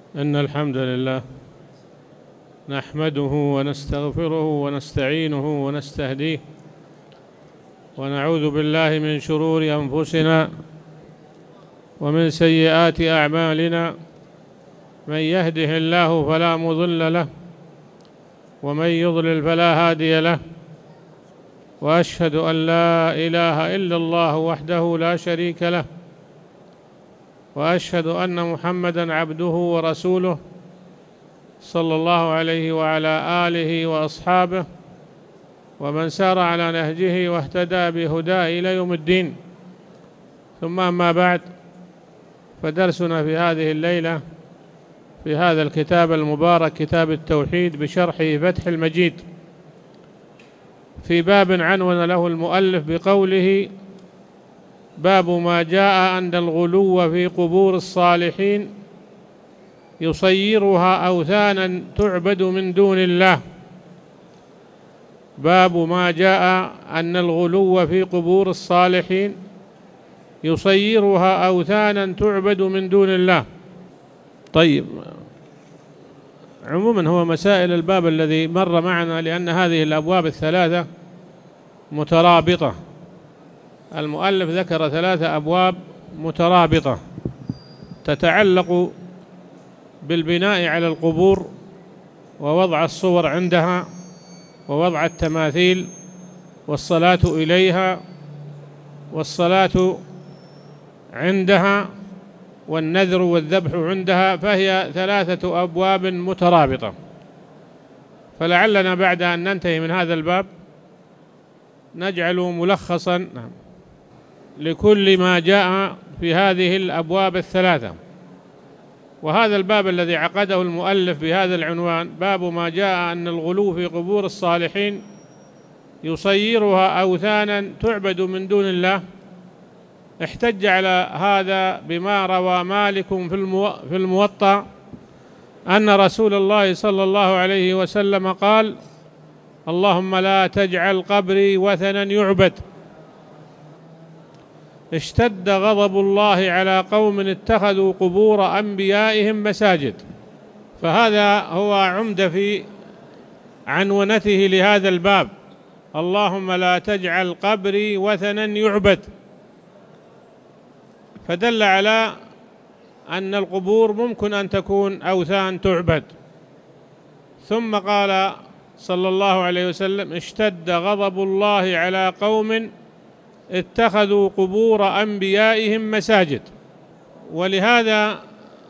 إن الحمد لله نحمده ونستغفره ونستعينه ونستهديه، ونعوذ بالله من شرور أنفسنا ومن سيئات أعمالنا. من يهده الله فلا مضل له، ومن يضلل فلا هادي له، وأشهد أن لا إله إلا الله وحده لا شريك له، وأشهد أن محمدًا عبده ورسوله صلى الله عليه وعلى آله وأصحابه ومن سار على نهجه واهتدى بهداه إلى يوم الدين. ثم أما بعد، فدرسنا في هذه الليلة في هذا الكتاب المبارك، كتاب التوحيد، بشرحه فتح المجيد، في باب عنون له المؤلف بقوله: باب ما جاء أن الغلو في قبور الصالحين يصيرها أوثانا تعبد من دون الله. باب ما جاء أن الغلو في قبور الصالحين يصيرها أوثانا تعبد من دون الله. طيب، عموما هو مسائل الباب الذي مر معنا، لأن هذه الأبواب الثلاثة مترابطة. المؤلف ذكر 3 أبواب مترابطة تتعلق بالبناء على القبور، ووضع الصور عندها، ووضع التماثيل، والصلاة إليها، والصلاة عندها، والنذر والذبح عندها. فهي 3 أبواب مترابطة. فلعلنا بعد أن ننتهي من هذا الباب نجعل ملخصا لكل ما جاء في هذه الأبواب ال3. وهذا الباب الذي عقده المؤلف بهذا العنوان: باب ما جاء أن الغلو في قبور الصالحين يصيرها أوثانا تعبد من دون الله، احتج على هذا بما روى مالك في الموطأ أن رسول الله صلى الله عليه وسلم قال: اللهم لا تجعل قبري وثنا يعبد. اشتد غضب الله على قوم اتخذوا قبور أنبيائهم مساجد. فهذا هو عمدة في عنونته لهذا الباب: اللهم لا تجعل قبري وثنا يعبد. فدل على أن القبور ممكن أن تكون أوثان تعبد. ثم قال صلى الله عليه وسلم: اشتد غضب الله على قوم اتخذوا قبور أنبيائهم مساجد. ولهذا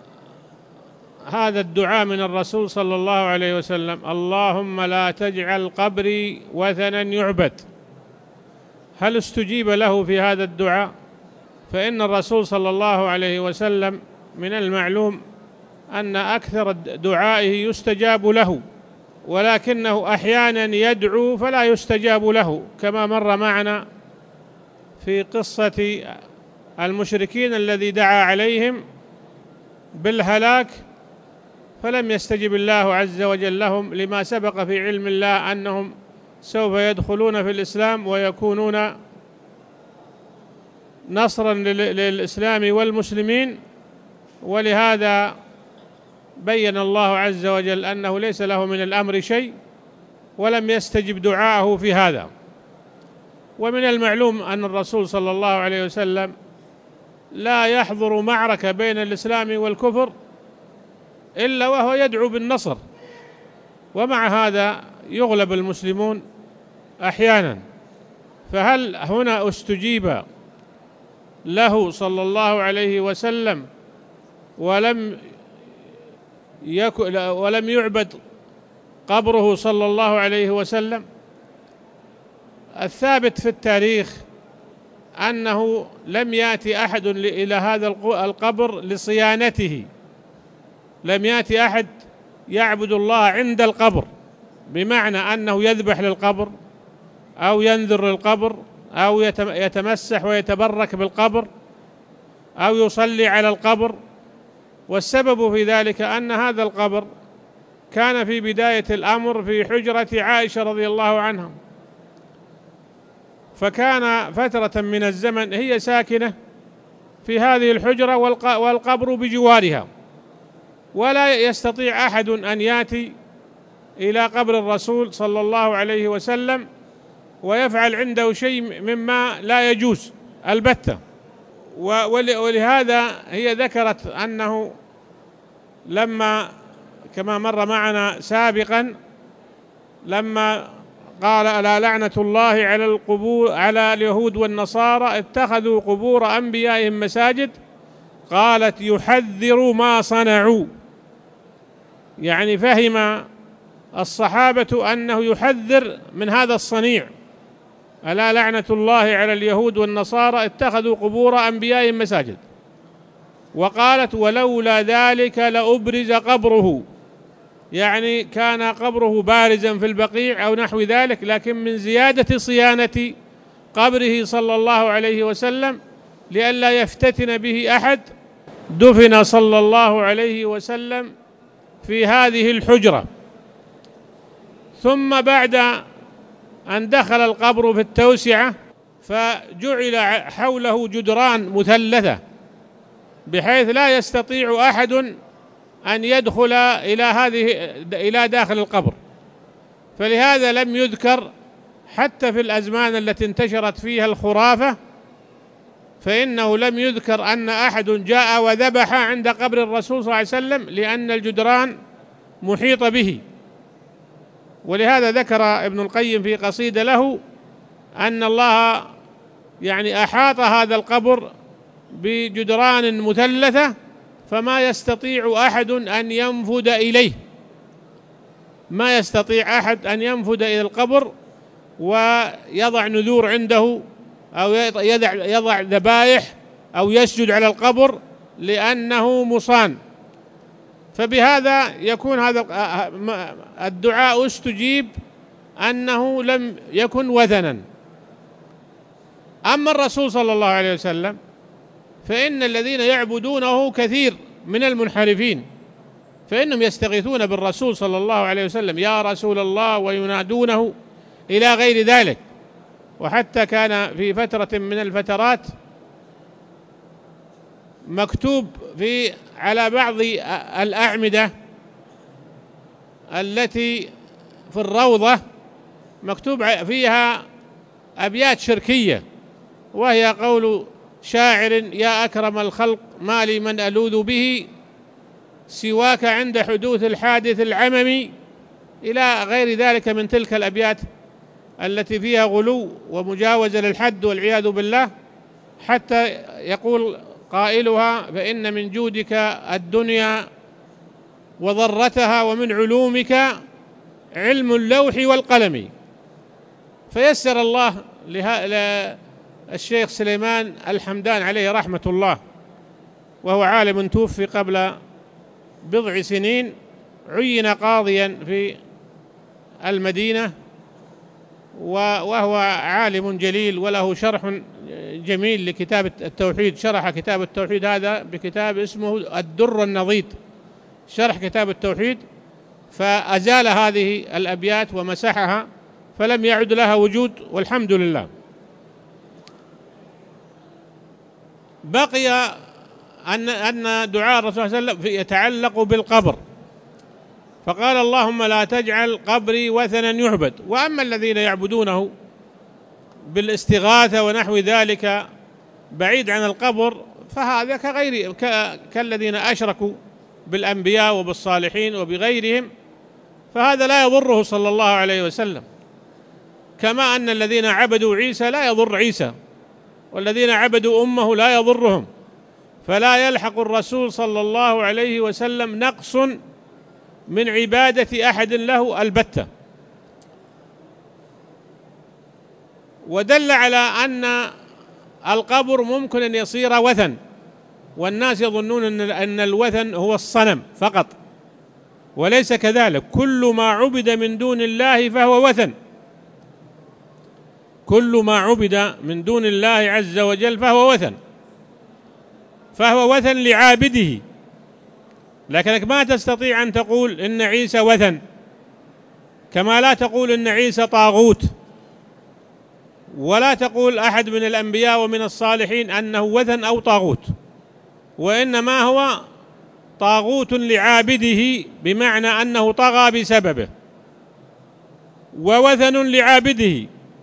هذا الدعاء من الرسول صلى الله عليه وسلم: اللهم لا تجعل قبري وثنا يعبد، هل استجيب له في هذا الدعاء؟ فإن الرسول صلى الله عليه وسلم من المعلوم أن أكثر دعائه يستجاب له، ولكنه أحيانا يدعو فلا يستجاب له، كما مر معنا في قصة المشركين الذي دعا عليهم بالهلاك فلم يستجب الله عز وجل لهم، لما سبق في علم الله أنهم سوف يدخلون في الإسلام ويكونون نصرا للإسلام والمسلمين. ولهذا بين الله عز وجل أنه ليس له من الأمر شيء، ولم يستجب دعاءه في هذا. ومن المعلوم أن الرسول صلى الله عليه وسلم لا يحضر معركة بين الإسلام والكفر إلا وهو يدعو بالنصر، ومع هذا يغلب المسلمون أحيانا. فهل هنا استجيب له صلى الله عليه وسلم ولم يعبد قبره صلى الله عليه وسلم؟ الثابت في التاريخ أنه لم يأتي أحد إلى هذا القبر لصيانته، لم يأتي أحد يعبد الله عند القبر، بمعنى أنه يذبح للقبر أو ينذر للقبر أو يتمسح ويتبرك بالقبر أو يصلي على القبر. والسبب في ذلك أن هذا القبر كان في بداية الأمر في حجرة عائشة رضي الله عنها، فكان فترة من الزمن هي ساكنة في هذه الحجرة والقبر بجوارها، ولا يستطيع أحد أن يأتي إلى قبر الرسول صلى الله عليه وسلم ويفعل عنده شيء مما لا يجوز البتة. ولهذا هي ذكرت أنه لما كما مر معنا سابقا لما قال ألا لعنة الله على القبور على اليهود والنصارى اتخذوا قبور أنبيائهم مساجد، قالت يحذر ما صنعوا، يعني فهم الصحابة أنه يحذر من هذا الصنيع. ألا لعنة الله على اليهود والنصارى اتخذوا قبور أنبيائهم مساجد. وقالت ولولا ذلك لأبرز قبره، يعني كان قبره بارزا في البقيع أو نحو ذلك، لكن من زيادة صيانة قبره صلى الله عليه وسلم لئلا يفتتن به أحد دفن صلى الله عليه وسلم في هذه الحجرة. ثم بعد أن دخل القبر في التوسعة فجعل حوله جدران مثلثة بحيث لا يستطيع أحد أن يدخل إلى داخل القبر، فلهذا لم يذكر حتى في الأزمان التي انتشرت فيها الخرافة، فإنه لم يذكر أن أحد جاء وذبح عند قبر الرسول صلى الله عليه وسلم لأن الجدران محيط به. ولهذا ذكر ابن القيم في قصيدة له أن الله يعني أحاط هذا القبر بجدران مثلثة فما يستطيع أحد أن ينفذ إليه، ما يستطيع أحد أن ينفذ إلى القبر ويضع نذور عنده أو يضع ذبائح أو يسجد على القبر لأنه مصان. فبهذا يكون هذا الدعاء استجيب أنه لم يكن وثنا. أما الرسول صلى الله عليه وسلم فإن الذين يعبدونه كثير من المنحرفين، فإنهم يستغيثون بالرسول صلى الله عليه وسلم يا رسول الله وينادونه إلى غير ذلك. وحتى كان في فترة من الفترات مكتوب على بعض الأعمدة التي في الروضة مكتوب فيها أبيات شركية، وهي قول شاعر يا أكرم الخلق ما لي من ألوذ به سواك عند حدوث الحادث العممي، إلى غير ذلك من تلك الأبيات التي فيها غلو ومجاوزة للحد والعياذ بالله، حتى يقول قائلها فإن من جودك الدنيا وضرتها ومن علومك علم اللوح والقلم. فيسر الله للشيخ سليمان الحمدان عليه رحمة الله، وهو عالم توفي قبل بضع سنين، عين قاضيا في المدينة، وهو عالم جليل وله شرح جميل لكتاب التوحيد، شرح كتاب التوحيد هذا بكتاب اسمه الدر النضيد، شرح كتاب التوحيد، فأزال هذه الأبيات ومسحها فلم يعد لها وجود والحمد لله. بقي أن دعاء الرسول صلى الله عليه وسلم يتعلق بالقبر، فقال اللهم لا تجعل قبري وثنا يعبد. وأما الذين يعبدونه بالاستغاثة ونحو ذلك بعيد عن القبر فهذا كالذين أشركوا بالأنبياء وبالصالحين وبغيرهم، فهذا لا يضره صلى الله عليه وسلم، كما أن الذين عبدوا عيسى لا يضر عيسى، والذين عبدوا أمه لا يضرهم، فلا يلحق الرسول صلى الله عليه وسلم نقص من عبادة أحد له البتة. ودل على أن القبر ممكن أن يصير وثن، والناس يظنون أن الوثن هو الصنم فقط، وليس كذلك، كل ما عبد من دون الله فهو وثن، كل ما عبد من دون الله عز وجل فهو وثن، فهو وثن لعابده. لكنك ما تستطيع أن تقول إن عيسى وثن، كما لا تقول إن عيسى طاغوت، ولا تقول أحد من الأنبياء ومن الصالحين أنه وثن أو طاغوت، وإنما هو طاغوت لعابده بمعنى أنه طغى بسببه، ووثن لعابده.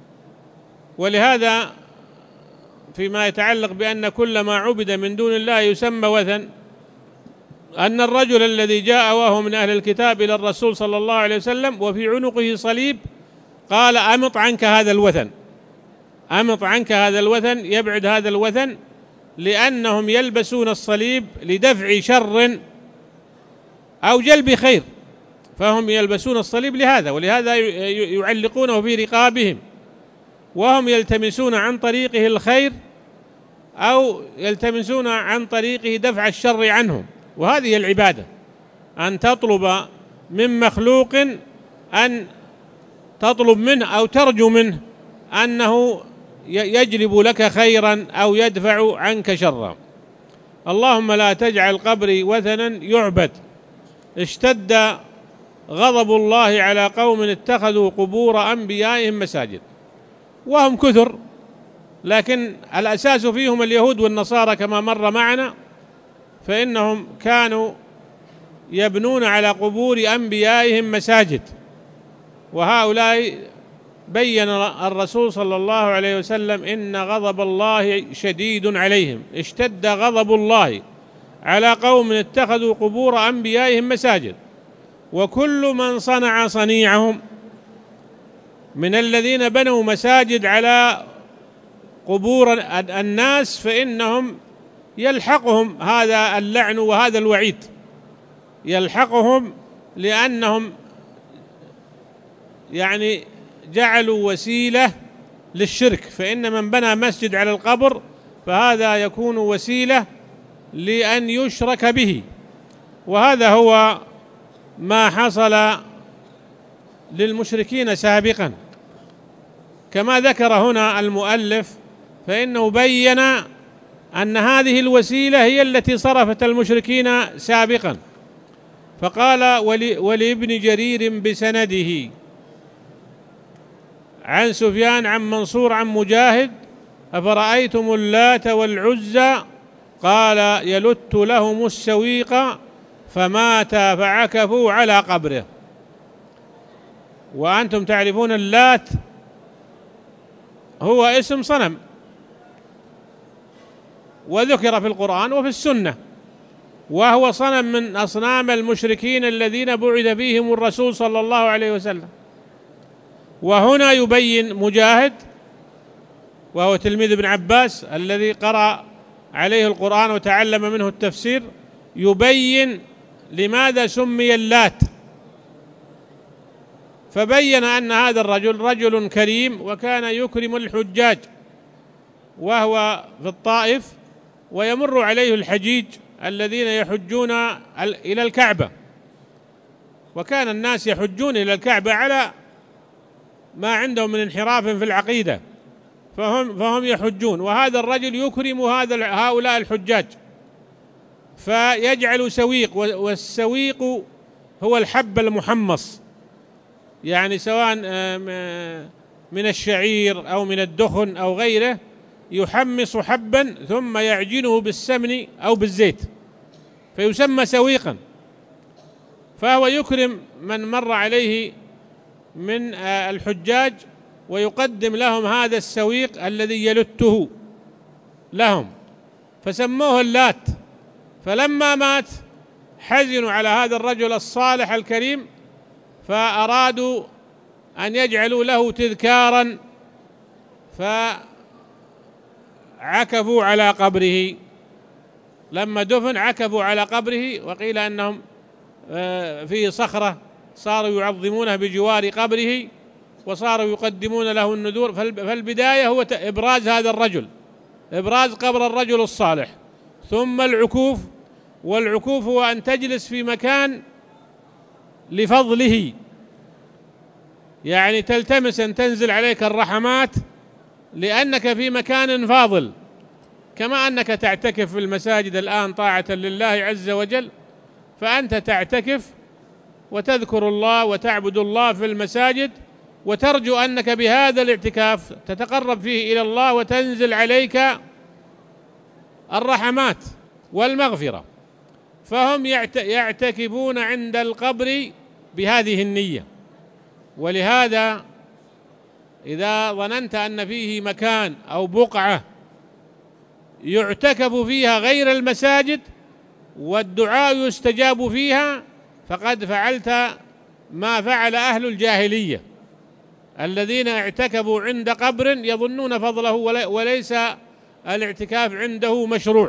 ولهذا فيما يتعلق بأن كل ما عبد من دون الله يسمى وثن، أن الرجل الذي جاء وهو من أهل الكتاب إلى الرسول صلى الله عليه وسلم وفي عنقه صليب قال: أمط عنك هذا الوثن، أمط عنك هذا الوثن، يبعد هذا الوثن، لأنهم يلبسون الصليب لدفع شر أو جلب خير، فهم يلبسون الصليب لهذا، ولهذا يعلقونه في رقابهم، وهم يلتمسون عن طريقه الخير أو يلتمسون عن طريقه دفع الشر عنهم. وهذه العبادة، أن تطلب من مخلوق، أن تطلب منه أو ترجو منه أنه يجلب لك خيرا أو يدفع عنك شرا. اللهم لا تجعل قبري وثنا يعبد. اشتد غضب الله على قوم اتخذوا قبور أنبيائهم مساجد، وهم كثر، لكن الأساس فيهم اليهود والنصارى كما مر معنا، فإنهم كانوا يبنون على قبور أنبيائهم مساجد. وهؤلاء بين الرسول صلى الله عليه وسلم إن غضب الله شديد عليهم. اشتد غضب الله على قوم اتخذوا قبور أنبيائهم مساجد. وكل من صنع صنيعهم من الذين بنوا مساجد على قبور الناس فإنهم يلحقهم هذا اللعن وهذا الوعيد، يلحقهم، لأنهم يعني جعلوا وسيلة للشرك. فإن من بنى مسجد على القبر فهذا يكون وسيلة لأن يشرك به، وهذا هو ما حصل للمشركين سابقا. كما ذكر هنا المؤلف، فإنه بين أن هذه الوسيلة هي التي صرفت المشركين سابقا. فقال: ولابن جرير بسنده عن سفيان عن منصور عن مجاهد: أفرأيتم اللات والعزى قال: يلت لهم السويق فماتا فعكفوا على قبره. وأنتم تعرفون اللات هو اسم صنم، وذكر في القرآن وفي السنة، وهو صنم من أصنام المشركين الذين بعث فيهم الرسول صلى الله عليه وسلم. وهنا يبين مجاهد، وهو تلميذ ابن عباس الذي قرأ عليه القرآن وتعلم منه التفسير، يبين لماذا سمي اللات. فبين أن هذا الرجل رجل كريم، وكان يكرم الحجاج، وهو في الطائف، ويمر عليه الحجيج الذين يحجون إلى الكعبة، وكان الناس يحجون إلى الكعبة على ما عندهم من انحراف في العقيدة، فهم يحجون، وهذا الرجل يكرم هؤلاء الحجاج، فيجعل سويق. والسويق هو الحب المحمص، يعني سواء من الشعير أو من الدخن أو غيره، يحمص حبا ثم يعجنه بالسمن أو بالزيت فيسمى سويقا. فهو يكرم من مر عليه من الحجاج، ويقدم لهم هذا السويق الذي يلته لهم، فسموه اللات. فلما مات حزنوا على هذا الرجل الصالح الكريم، فأرادوا أن يجعلوا له تذكارا، فعكفوا على قبره. لما دفن عكفوا على قبره، وقيل أنهم في صخرة صاروا يعظمونه بجوار قبره، وصاروا يقدمون له النذور. فالبداية هو إبراز هذا الرجل، إبراز قبر الرجل الصالح، ثم العكوف. والعكوف هو أن تجلس في مكان لفضله، يعني تلتمس أن تنزل عليك الرحمات لأنك في مكان فاضل، كما أنك تعتكف في المساجد الآن طاعة لله عز وجل، فأنت تعتكف وتذكر الله وتعبد الله في المساجد، وترجو أنك بهذا الاعتكاف تتقرب فيه إلى الله وتنزل عليك الرحمات والمغفرة. فهم يعتكفون عند القبر بهذه النية. ولهذا إذا ظننت أن فيه مكان أو بقعة يعتكف فيها غير المساجد والدعاء يستجاب فيها، فقد فعلت ما فعل أهل الجاهلية الذين اعتكفوا عند قبر يظنون فضله، وليس الاعتكاف عنده مشروع،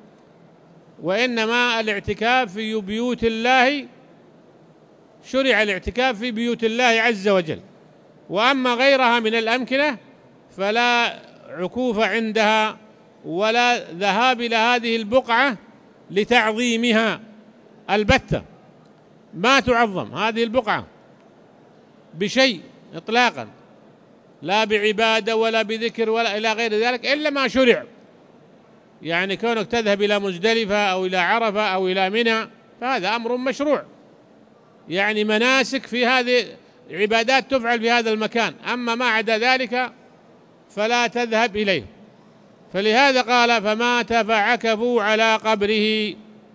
وإنما الاعتكاف في بيوت الله، شرع الاعتكاف في بيوت الله عز وجل. وأما غيرها من الأمكنة فلا عكوف عندها ولا ذهاب إلى هذه البقعة لتعظيمها البتة، ما تعظم هذه البقعة بشيء إطلاقا، لا بعبادة ولا بذكر ولا إلى غير ذلك إلا ما شرع. يعني كونك تذهب إلى مزدلفة أو إلى عرفة أو إلى منى فهذا أمر مشروع، يعني مناسك في هذه عبادات تفعل في هذا المكان، أما ما عدا ذلك فلا تذهب إليه. فلهذا قال فمات فعكفوا على قبره.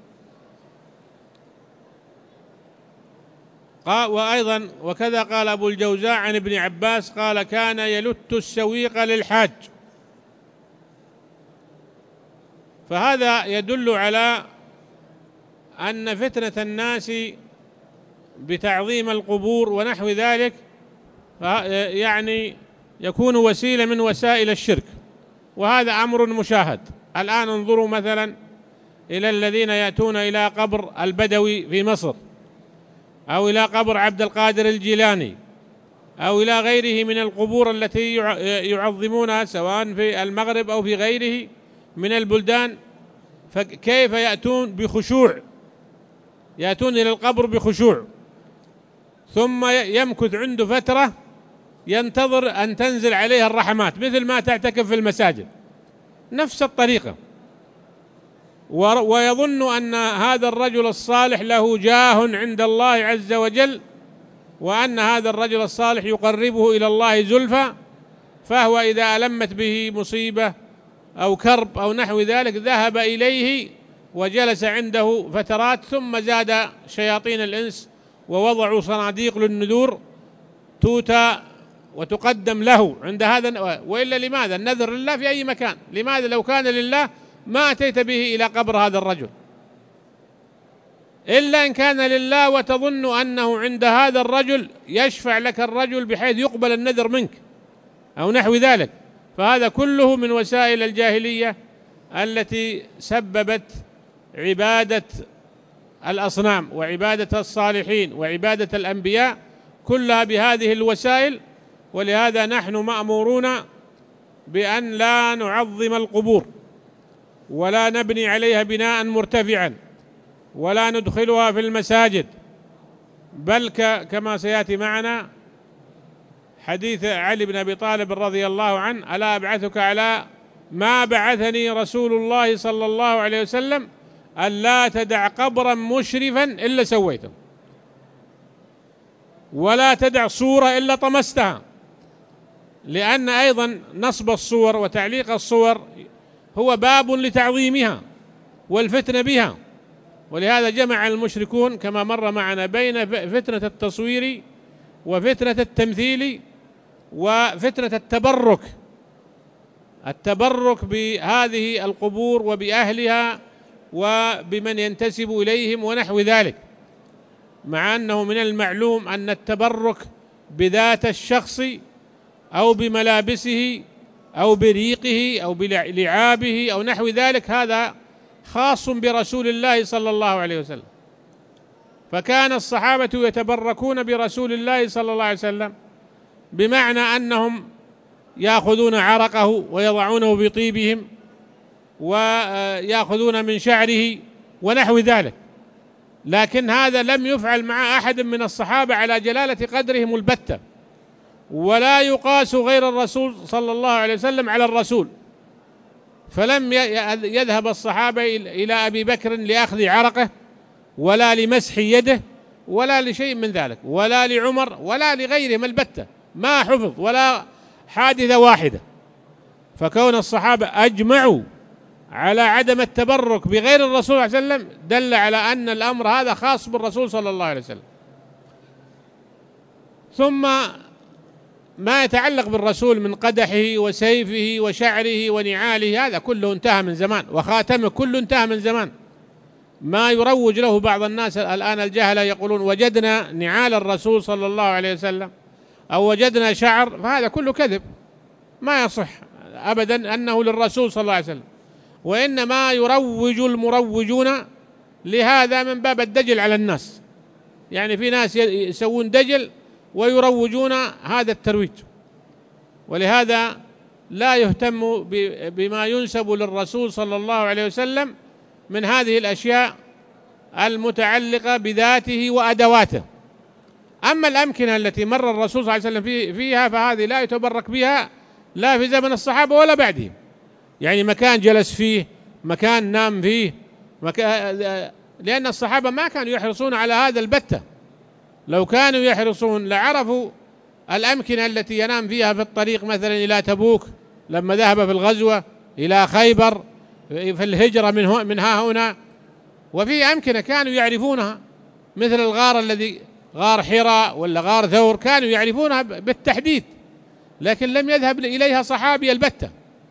وأيضا وكذا قال أبو الجوزاء عن ابن عباس قال كان يلت السويق للحاج. فهذا يدل على أن فتنة الناس بتعظيم القبور ونحو ذلك يعني يكون وسيلة من وسائل الشرك، وهذا أمر مشاهد. الآن انظروا مثلا إلى الذين يأتون إلى قبر البدوي في مصر، أو إلى قبر عبد القادر الجيلاني، أو إلى غيره من القبور التي يعظمونها سواء في المغرب أو في غيره من البلدان، فكيف يأتون بخشوع، يأتون إلى القبر بخشوع، ثم يمكث عنده فترة ينتظر أن تنزل عليه الرحمات مثل ما تعتكف في المساجد، نفس الطريقة، ويظن أن هذا الرجل الصالح له جاه عند الله عز وجل، وأن هذا الرجل الصالح يقربه إلى الله زلفى، فهو إذا ألمت به مصيبة أو كرب أو نحو ذلك ذهب إليه وجلس عنده فترات، ثم زاد شياطين الإنس ووضعوا صناديق للنذور توتى وتقدم له عند هذا. وإلا لماذا النذر لله في أي مكان؟ لماذا لو كان لله ما أتيت به إلى قبر هذا الرجل؟ إلا إن كان لله وتظن أنه عند هذا الرجل يشفع لك الرجل بحيث يقبل النذر منك أو نحو ذلك. فهذا كله من وسائل الجاهلية التي سببت عبادة الأصنام وعبادة الصالحين وعبادة الأنبياء كلها بهذه الوسائل. ولهذا نحن مأمورون بأن لا نعظم القبور ولا نبني عليها بناء مرتفعا ولا ندخلها في المساجد، بل كما سيأتي معنا حديث علي بن أبي طالب رضي الله عنه: ألا أبعثك على ما بعثني رسول الله صلى الله عليه وسلم ألا تدع قبرا مشرفا إلا سويته، ولا تدع صورة إلا طمستها، لأن أيضا نصب الصور وتعليق الصور هو باب لتعظيمها والفتنة بها. ولهذا جمع المشركون كما مر معنا بين فتنة التصوير وفتنة التمثيل وفتنة التبرك بهذه القبور وبأهلها وبمن ينتسب إليهم ونحو ذلك، مع أنه من المعلوم أن التبرك بذات الشخص أو بملابسه أو بريقه أو بلعابه أو نحو ذلك هذا خاص برسول الله صلى الله عليه وسلم. فكان الصحابة يتبركون برسول الله صلى الله عليه وسلم بمعنى أنهم يأخذون عرقه ويضعونه في طيبهم ويأخذون من شعره ونحو ذلك، لكن هذا لم يفعل مع أحد من الصحابة على جلالة قدرهم البتة، ولا يقاس غير الرسول صلى الله عليه وسلم على الرسول. فلم يذهب الصحابة إلى أبي بكر لأخذ عرقه ولا لمسح يده ولا لشيء من ذلك، ولا لعمر ولا لغيرهم البتة، ما حفظ ولا حادثة واحدة. فكون الصحابة أجمعوا على عدم التبرك بغير الرسول صلى الله عليه وسلم دل على أن الأمر هذا خاص بالرسول صلى الله عليه وسلم. ثم ما يتعلق بالرسول من قدحه وسيفه وشعره ونعاله هذا كله انتهى من زمان، وخاتمه كله انتهى من زمان. ما يروج له بعض الناس الآن الجهلة يقولون وجدنا نعال الرسول صلى الله عليه وسلم أو وجدنا شعر، فهذا كله كذب، ما يصح أبدا أنه للرسول صلى الله عليه وسلم. وإنما يروج المروجون لهذا من باب الدجل على الناس، يعني في ناس يسوون دجل ويروجون هذا الترويج، ولهذا لا يهتم بما ينسب للرسول صلى الله عليه وسلم من هذه الأشياء المتعلقة بذاته وأدواته. أما الأمكنة التي مر الرسول صلى الله عليه وسلم فيها فهذه لا يتبرك بها لا في زمن الصحابة ولا بعدهم، يعني مكان جلس فيه، مكان نام فيه، لأن الصحابة ما كانوا يحرصون على هذا البتة. لو كانوا يحرصون لعرفوا الأمكنة التي ينام فيها في الطريق، مثلا إلى تبوك لما ذهب في الغزوة، إلى خيبر في الهجرة من ها هنا. وفي أمكنة كانوا يعرفونها مثل الغار الذي غار حراء ولا غار ثور، كانوا يعرفونها بالتحديد، لكن لم يذهب إليها صحابي البتة،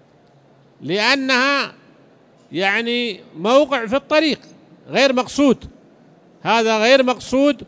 لأنها يعني موقع في الطريق غير مقصود، هذا غير مقصود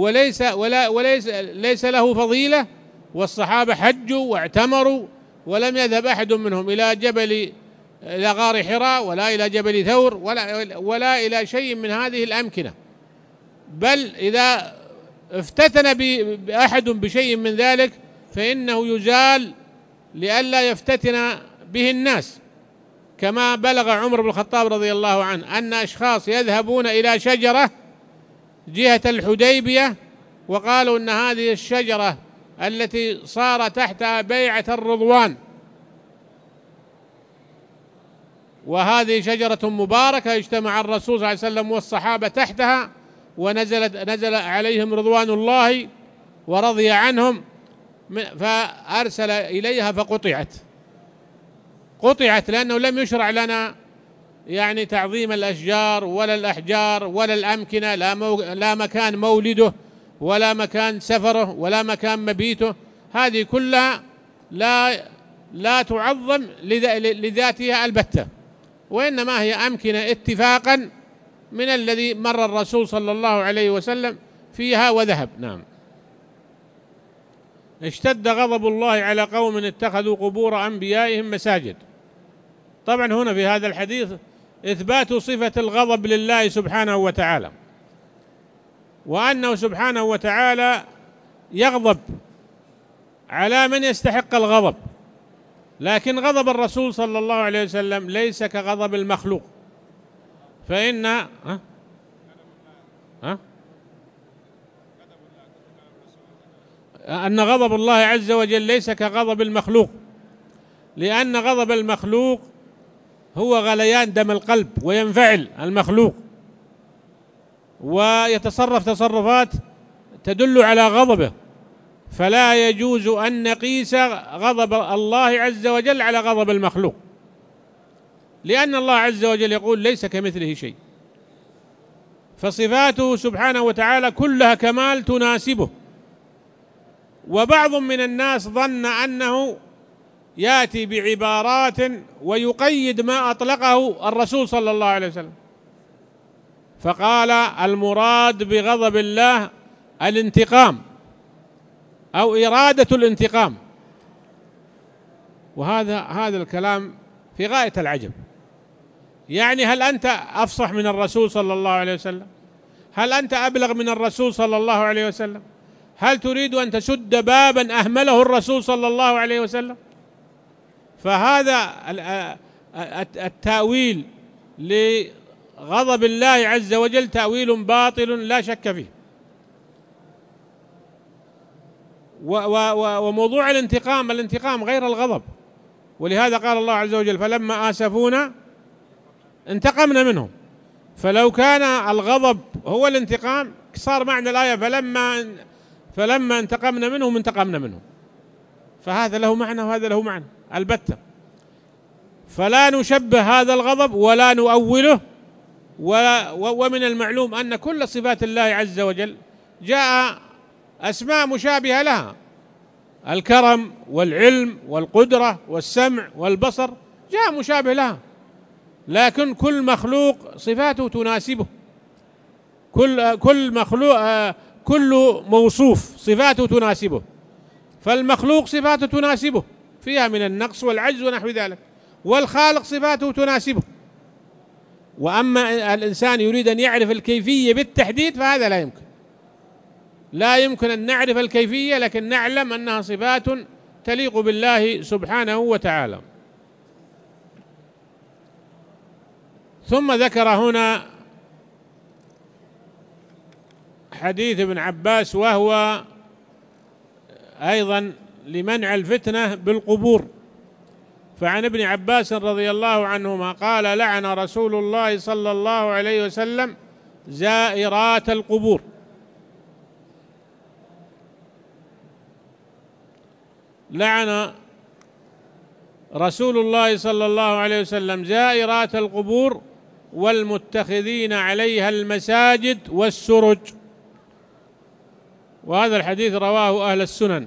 وليس له فضيلة. والصحابة حجوا واعتمروا ولم يذهب أحد منهم إلى غار حراء ولا إلى جبل ثور ولا إلى شيء من هذه الأمكنة، بل إذا افتتن بأحد بشيء من ذلك فإنه يزال لئلا يفتتن به الناس. كما بلغ عمر بن الخطاب رضي الله عنه أن أشخاص يذهبون إلى شجرة جهة الحديبية وقالوا أن هذه الشجرة التي صار تحتها بيعة الرضوان، وهذه شجرة مباركة اجتمع الرسول صلى الله عليه وسلم والصحابة تحتها ونزل عليهم رضوان الله ورضي عنهم، فأرسل إليها قطعت لأنه لم يشرع لنا يعني تعظيم الأشجار ولا الأحجار ولا الأمكنة، لا مكان مولده ولا مكان سفره ولا مكان مبيته، هذه كلها لا تعظم لذاتها البتة، وإنما هي أمكنة اتفاقا من الذي مر الرسول صلى الله عليه وسلم فيها وذهب. نعم. اشتد غضب الله على قوم اتخذوا قبور أنبيائهم مساجد. طبعا هنا في هذا الحديث إثبات صفة الغضب لله سبحانه وتعالى، وأنه سبحانه وتعالى يغضب على من يستحق الغضب، لكن غضب الرسول صلى الله عليه وسلم ليس كغضب المخلوق، فإن أن غضب الله عز وجل ليس كغضب المخلوق، لأن غضب المخلوق هو غليان دم القلب وينفعل المخلوق ويتصرف تصرفات تدل على غضبه، فلا يجوز أن نقيس غضب الله عز وجل على غضب المخلوق، لأن الله عز وجل يقول ليس كمثله شيء، فصفاته سبحانه وتعالى كلها كمال تناسبه. وبعض من الناس ظن أنه يأتي بعبارات ويقيد ما أطلقه الرسول صلى الله عليه وسلم، فقال المراد بغضب الله الانتقام أو إرادة الانتقام، وهذا الكلام في غاية العجب. يعني هل أنت أفصح من الرسول صلى الله عليه وسلم؟ هل أنت أبلغ من الرسول صلى الله عليه وسلم؟ هل تريد أن تسد بابا أهمله الرسول صلى الله عليه وسلم؟ فهذا التأويل لغضب الله عز وجل تأويل باطل لا شك فيه. وموضوع الانتقام غير الغضب، ولهذا قال الله عز وجل فلما آسفونا انتقمنا منهم. فلو كان الغضب هو الانتقام صار معنى الآية فلما انتقمنا منهم، فهذا له معنى وهذا له معنى البتة. فلا نشبه هذا الغضب ولا نؤوله. ومن المعلوم أن كل صفات الله عز وجل جاء أسماء مشابهة لها، الكرم والعلم والقدرة والسمع والبصر جاء مشابه لها، لكن كل مخلوق صفاته تناسبه، كل مخلوق كل موصوف صفاته تناسبه، فالمخلوق صفاته تناسبه فيها من النقص والعجز ونحو ذلك، والخالق صفاته تناسبه. وأما الإنسان يريد أن يعرف الكيفية بالتحديد فهذا لا يمكن، لا يمكن أن نعرف الكيفية، لكن نعلم أنها صفات تليق بالله سبحانه وتعالى. ثم ذكر هنا حديث ابن عباس، وهو أيضا لمنع الفتنة بالقبور. فعن ابن عباس رضي الله عنهما قال: لعن رسول الله صلى الله عليه وسلم زائرات القبور. لعن رسول الله صلى الله عليه وسلم زائرات القبور والمتخذين عليها المساجد والسرج. وهذا الحديث رواه أهل السنن.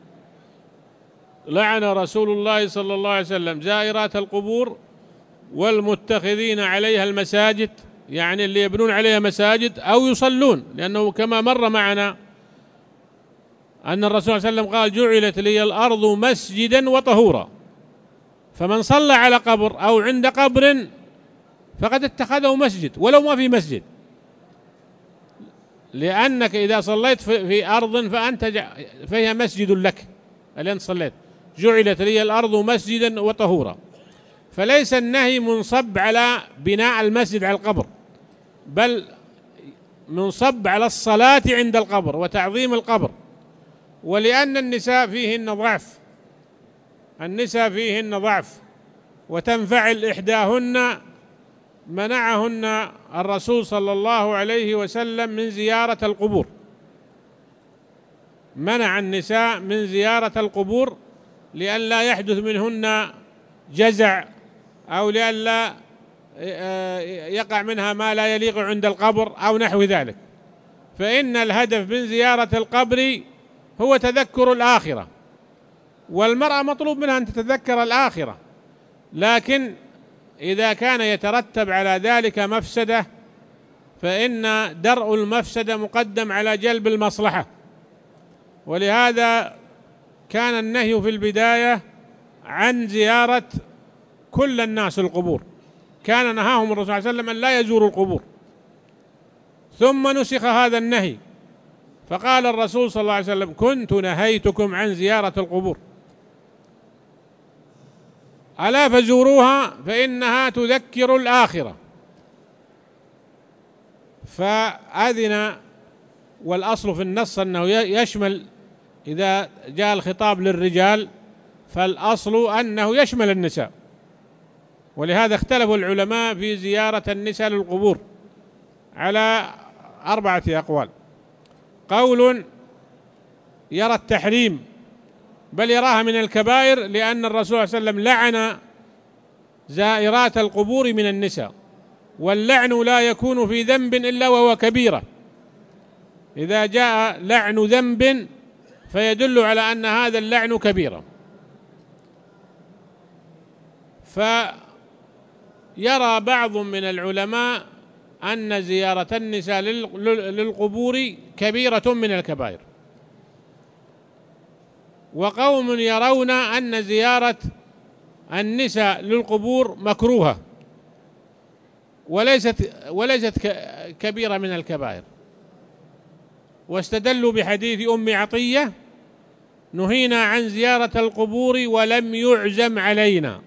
لعن رسول الله صلى الله عليه وسلم زائرات القبور والمتخذين عليها المساجد، يعني اللي يبنون عليها مساجد أو يصلون، لأنه كما مر معنا أن الرسول صلى الله عليه وسلم قال: جعلت لي الأرض مسجدا وطهورا، فمن صلى على قبر أو عند قبر فقد اتخذه مسجد ولو ما في مسجد، لأنك إذا صليت في أرض فهي مسجد لك، الآن صليت. جعلت لي الأرض مسجدا وطهورا، فليس النهي منصب على بناء المسجد على القبر، بل منصب على الصلاة عند القبر وتعظيم القبر. ولأن النساء فيهن ضعف وتنفعل إحداهن، منعهن الرسول صلى الله عليه وسلم من زيارة القبور، منع النساء من زيارة القبور لئلا يحدث منهن جزع، أو لئلا يقع منها ما لا يليق عند القبر أو نحو ذلك. فإن الهدف من زيارة القبر هو تذكر الآخرة، والمرأة مطلوب منها أن تتذكر الآخرة، لكن إذا كان يترتب على ذلك مفسدة فإن درء المفسدة مقدم على جلب المصلحة. ولهذا كان النهي في البداية عن زيارة كل الناس القبور، كان نهاهم الرسول صلى الله عليه وسلم أن لا يزوروا القبور، ثم نسخ هذا النهي فقال الرسول صلى الله عليه وسلم: كنت نهيتكم عن زيارة القبور، ألا فزوروها فإنها تذكر الآخرة. فأذن، والأصل في النص أنه يشمل، إذا جاء الخطاب للرجال فالأصل أنه يشمل النساء، ولهذا اختلفوا العلماء في زيارة النساء للقبور على 4 أقوال. قول يرى التحريم، بل يراها من الكبائر، لأن الرسول صلى الله عليه وسلم لعن زائرات القبور من النساء، واللعن لا يكون في ذنب إلا وهو كبيرة. إذا جاء لعن ذنب فيدل على أن هذا اللعن كبيرة. فيرى بعض من العلماء أن زيارة النساء للقبور كبيرة من الكبائر، وقوم يرون أن زيارة النساء للقبور مكروهة وليست كبيرة من الكبائر، واستدلوا بحديث أم عطية: نهينا عن زيارة القبور ولم يعزم علينا.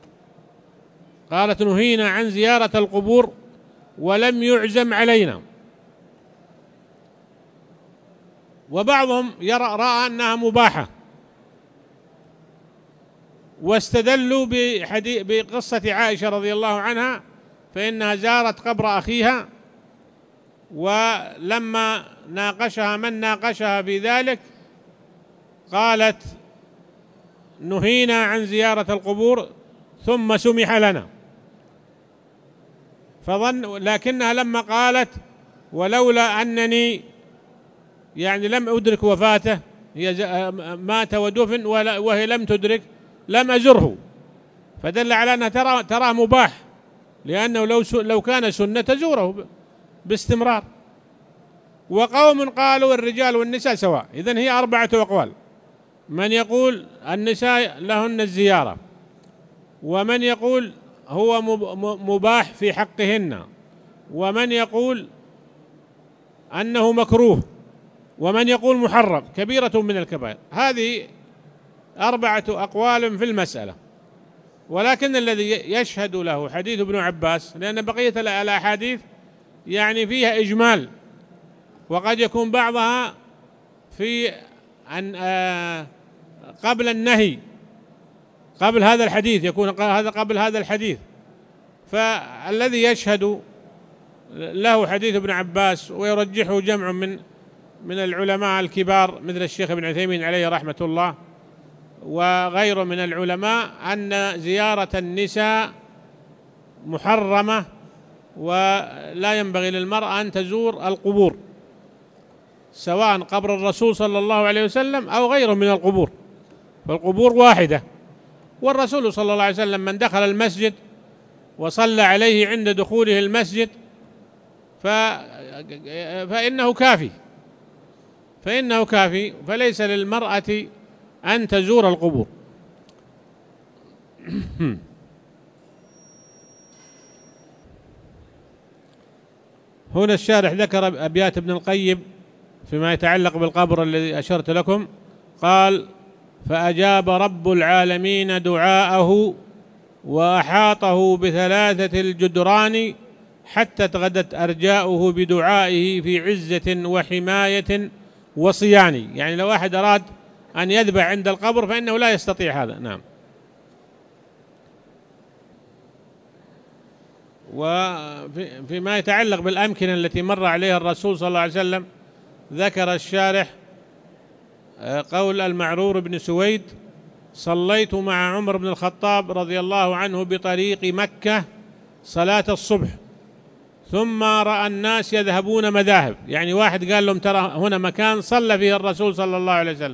قالت: نهينا عن زيارة القبور ولم يعزم علينا. وبعضهم رأى أنها مباحة، واستدلوا بقصة عائشة رضي الله عنها، فإنها زارت قبر أخيها، ولما ناقشها من ناقشها في ذلك قالت: نهينا عن زيارة القبور، ثم سمح لنا. لكنها لما قالت ولولا أنني يعني لم أدرك وفاته، هي مات ودفن وهي لم تدرك، لم أزره، فدل على أنها ترى مباح، لأنه لو كان سنة تزوره باستمرار. وقوم قالوا الرجال والنساء سواء. إذن هي 4 أقوال: من يقول النساء لهن الزيارة، ومن يقول هو مباح في حقهن، ومن يقول أنه مكروه، ومن يقول محرم كبيرة من الكبائر. هذه 4 أقوال في المسألة. ولكن الذي يشهد له حديث ابن عباس، لأن بقية الأحاديث يعني فيها إجمال، وقد يكون بعضها في قبل النهي، قبل هذا الحديث، يكون هذا قبل هذا الحديث. فالذي يشهد له حديث ابن عباس ويرجحه جمع من العلماء الكبار مثل الشيخ ابن عثيمين عليه رحمة الله وغيره من العلماء، أن زيارة النساء محرمة، ولا ينبغي للمرأة أن تزور القبور، سواء قبر الرسول صلى الله عليه وسلم أو غيره من القبور، فالقبور واحدة. والرسول صلى الله عليه وسلم من دخل المسجد وصلى عليه عند دخوله المسجد فإنه كافي، فليس للمرأة أن تزور القبور. هنا الشارح ذكر أبيات ابن القيم فيما يتعلق بالقبر الذي أشرت لكم. قال: فأجاب رب العالمين دعاءه وأحاطه ب3 الجدران، حتى غدت أرجاؤه بدعائه في عزة وحماية وصيان. يعني لو واحد أراد أن يذبح عند القبر فإنه لا يستطيع هذا. نعم. وفيما يتعلق بالأمكنة التي مر عليها الرسول صلى الله عليه وسلم، ذكر الشارح قول المعرور بن سويد: صليت مع عمر بن الخطاب رضي الله عنه بطريق مكة صلاة الصبح، ثم رأى الناس يذهبون مذاهب. يعني واحد قال لهم ترى هنا مكان صلى فيه الرسول صلى الله عليه وسلم،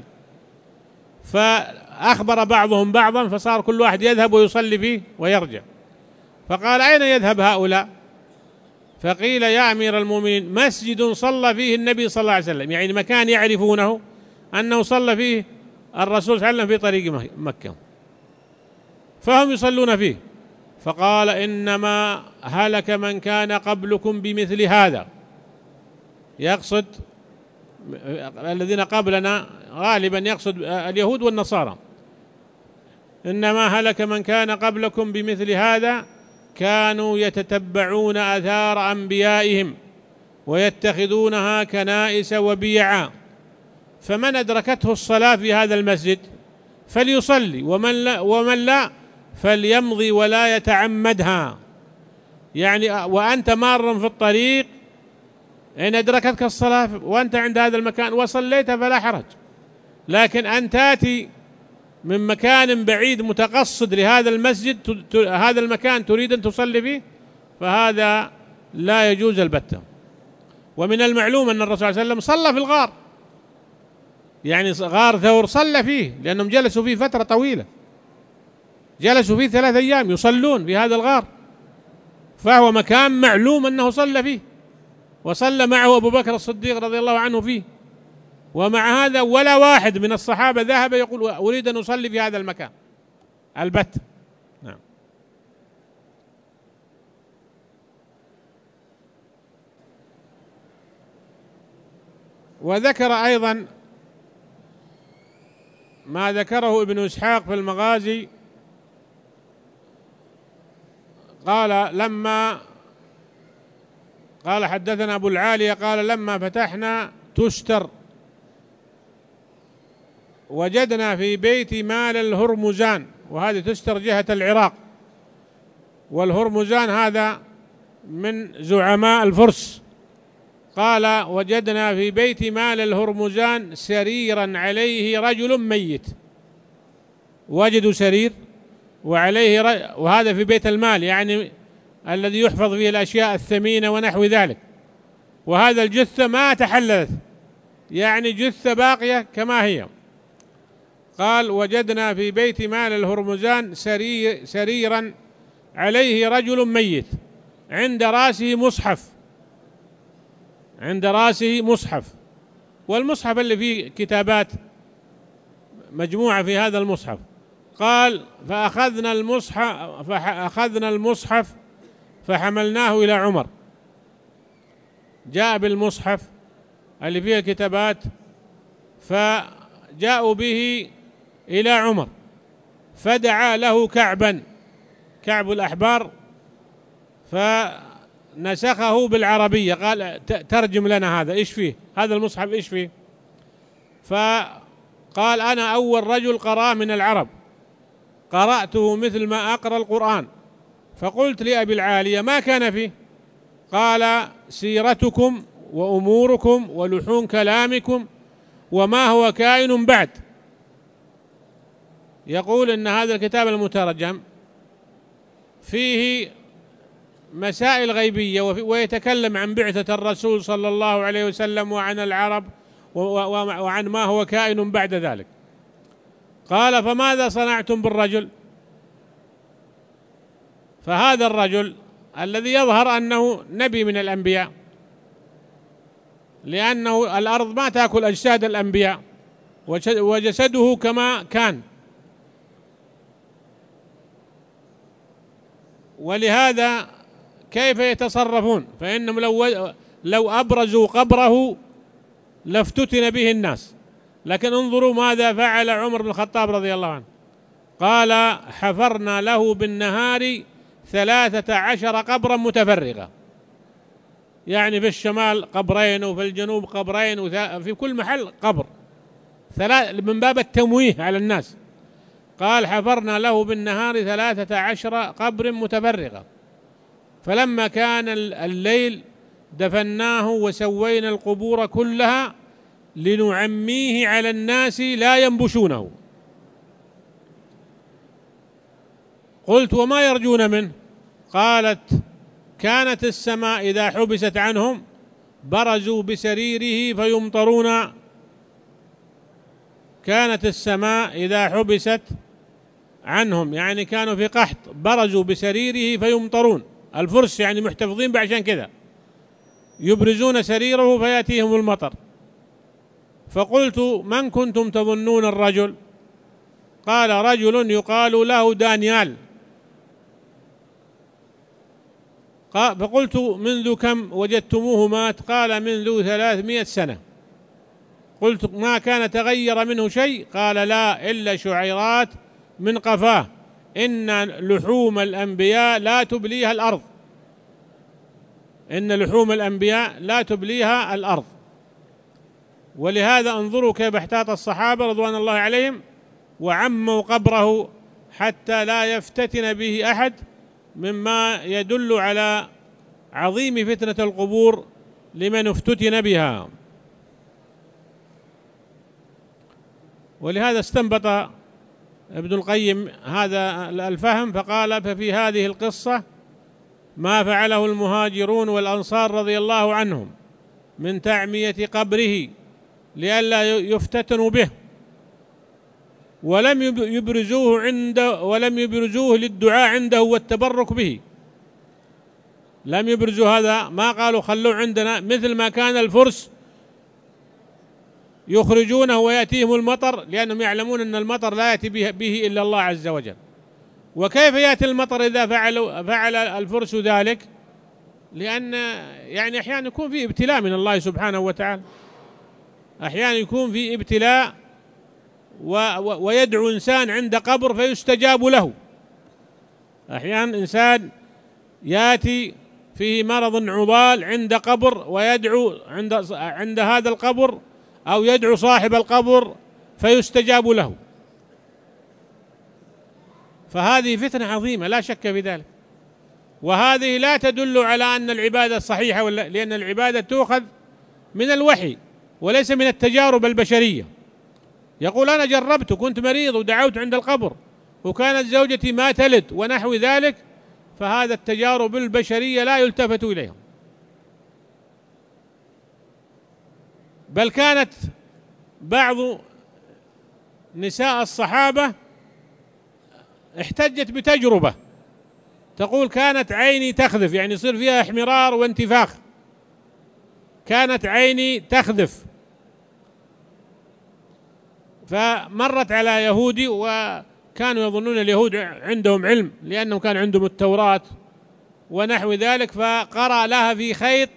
فأخبر بعضهم بعضا، فصار كل واحد يذهب ويصلي فيه ويرجع. فقال: أين يذهب هؤلاء؟ فقيل: يا أمير المؤمنين، مسجد صلى فيه النبي صلى الله عليه وسلم، يعني مكان يعرفونه أنه صلى فيه الرسول صلى الله عليه وسلم في طريق مكة، فهم يصلون فيه. فقال: إنما هلك من كان قبلكم بمثل هذا، يقصد الذين قبلنا، غالبا يقصد اليهود والنصارى. إنما هلك من كان قبلكم بمثل هذا، كانوا يتتبعون آثار أنبيائهم ويتخذونها كنائس وبيعا، فمن أدركته الصلاة في هذا المسجد فليصلي، ومن لا فليمضي ولا يتعمدها. يعني وأنت مار في الطريق إن أدركتك الصلاة وأنت عند هذا المكان وصليت فلا حرج، لكن أن تأتي من مكان بعيد متقصد لهذا المسجد، هذا المكان تريد أن تصلي فيه، فهذا لا يجوز البتة. ومن المعلوم أن الرسول صلى الله عليه وسلم صلى في الغار، يعني غار ثور صلى فيه، لأنهم جلسوا فيه فترة طويلة، جلسوا فيه 3 أيام يصلون في هذا الغار، فهو مكان معلوم أنه صلى فيه، وصلى معه أبو بكر الصديق رضي الله عنه فيه. ومع هذا ولا واحد من الصحابة ذهب يقول أريد أن أصلي في هذا المكان البتة. نعم. وذكر أيضا ما ذكره ابن إسحاق في المغازي، قال حدثنا أبو العالية قال: لما فتحنا تستر وجدنا في بيت مال الهرمزان، وهذه تستر جهة العراق، والهرمزان هذا من زعماء الفرس. قال: وجدنا في بيت مال الهرمزان سريرا عليه رجل ميت. وجدوا سرير وعليه وهذا في بيت المال، يعني الذي يحفظ فيه الأشياء الثمينة ونحو ذلك، وهذا الجثة ما تحللت، يعني جثة باقية كما هي. قال: وجدنا في بيت مال الهرمزان سريرا عليه رجل ميت عند رأسه مصحف، عند رأسه مصحف، والمصحف اللي فيه كتابات مجموعة في هذا المصحف. قال: فأخذنا المصحف فحملناه إلى عمر. جاء بالمصحف اللي فيه الكتابات، فجاءوا به إلى عمر، فدعا له كعب الأحبار، فنسخه بالعربية. قال: ترجم لنا هذا، إيش فيه هذا المصحف، إيش فيه؟ فقال: أنا أول رجل قرأ من العرب، قرأته مثل ما أقرأ القرآن. فقلت لأبي العالية: ما كان فيه؟ قال: سيرتكم وأموركم ولحون كلامكم وما هو كائن بعد. يقول إن هذا الكتاب المترجم فيه مسائل غيبية، ويتكلم عن بعثة الرسول صلى الله عليه وسلم وعن العرب وعن ما هو كائن بعد ذلك. قال: فماذا صنعتم بالرجل؟ فهذا الرجل الذي يظهر أنه نبي من الأنبياء، لأنه الأرض ما تأكل أجساد الأنبياء، وجسده كما كان، ولهذا كيف يتصرفون؟ فإنهم لو أبرزوا قبره لافتتن به الناس. لكن انظروا ماذا فعل عمر بن الخطاب رضي الله عنه. قال: حفرنا له بالنهار 13 قبرا متفرقة، يعني في الشمال قبرين وفي الجنوب قبرين وفي كل محل قبر، من باب التمويه على الناس. قال: حفرنا له بالنهار 13 قبر متفرقة، فلما كان الليل دفناه وسوينا القبور كلها لنعميه على الناس لا ينبشونه. قلت: وما يرجون منه؟ قالت: كانت السماء إذا حبست عنهم برزوا بسريره فيمطرون. كانت السماء إذا حبست عنهم، يعني كانوا في قحط، برزوا بسريره فيمطرون. الفرس يعني محتفظين عشان كذا يبرزون سريره فيأتيهم المطر. فقلت: من كنتم تظنون الرجل؟ قال: رجل يقال له دانيال. فقلت: منذ كم وجدتموه مات؟ قال: منذ 300 سنة. قلت: ما كان تغير منه شيء؟ قال: لا، إلا شعيرات من قفاه، إن لحوم الأنبياء لا تبليها الأرض، إن لحوم الأنبياء لا تبليها الأرض. ولهذا انظروا كيف احتاط الصحابة رضوان الله عليهم وعموا قبره حتى لا يفتتن به أحد، مما يدل على عظيم فتنة القبور لمن افتتن بها. ولهذا استنبط ابن القيم هذا الفهم فقال: ففي هذه القصة ما فعله المهاجرون والأنصار رضي الله عنهم من تعمية قبره لئلا يفتتنوا به، ولم يبرزوه للدعاء عنده والتبرك به. لم يبرزوا هذا، ما قالوا خلوه عندنا، مثل ما كان الفرس يخرجونه ويأتيهم المطر، لأنهم يعلمون أن المطر لا يأتي به إلا الله عز وجل. وكيف يأتي المطر إذا فعل الفرس ذلك؟ لأن يعني أحيانا يكون في ابتلاء من الله سبحانه وتعالى، أحيانا يكون في ابتلاء ويدعو إنسان عند قبر فيستجاب له. أحيانا إنسان يأتي فيه مرض عضال عند قبر ويدعو عند هذا القبر، أو يدعو صاحب القبر فيستجاب له. فهذه فتنة عظيمة لا شك في ذلك، وهذه لا تدل على أن العبادة صحيحة، لأن العبادة تؤخذ من الوحي وليس من التجارب البشرية. يقول: أنا جربت، كنت مريض ودعوت عند القبر وكانت زوجتي ما تلد ونحو ذلك، فهذا التجارب البشرية لا يلتفت إليها. بل كانت بعض نساء الصحابة احتجت بتجربة، تقول كانت عيني تخذف، يعني يصير فيها احمرار وانتفاخ، كانت عيني تخذف. فمرت على يهودي، وكانوا يظنون اليهود عندهم علم لأنهم كان عندهم التوراة ونحو ذلك، فقرأ لها في خيط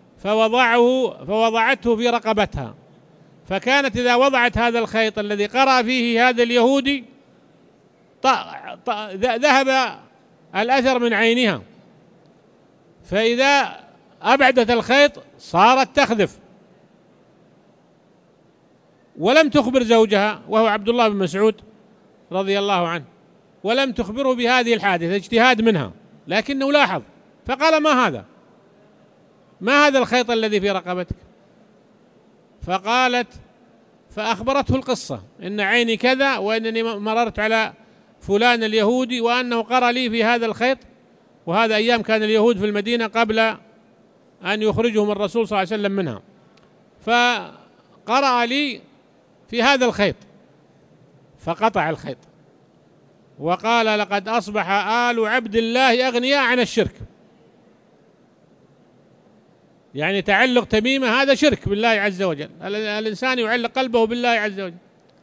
فوضعته في رقبتها، فكانت إذا وضعت هذا الخيط الذي قرأ فيه هذا اليهودي ذهب الأثر من عينها، فإذا أبعدت الخيط صارت تخذف. ولم تخبر زوجها وهو عبد الله بن مسعود رضي الله عنه، ولم تخبره بهذه الحادثة، اجتهاد منها، لكنه لاحظ فقال: ما هذا الخيط الذي في رقبتك؟ فأخبرته القصة، إن عيني كذا، وإنني مررت على فلان اليهودي وأنه قرأ لي في هذا الخيط. وهذا أيام كان اليهود في المدينة قبل أن يخرجهم الرسول صلى الله عليه وسلم منها، فقرأ لي في هذا الخيط، فقطع الخيط وقال: لقد أصبح آل عبد الله أغنياء عن الشرك. يعني تعلق تميمة هذا شرك بالله عز وجل، الإنسان يعلق قلبه بالله عز وجل.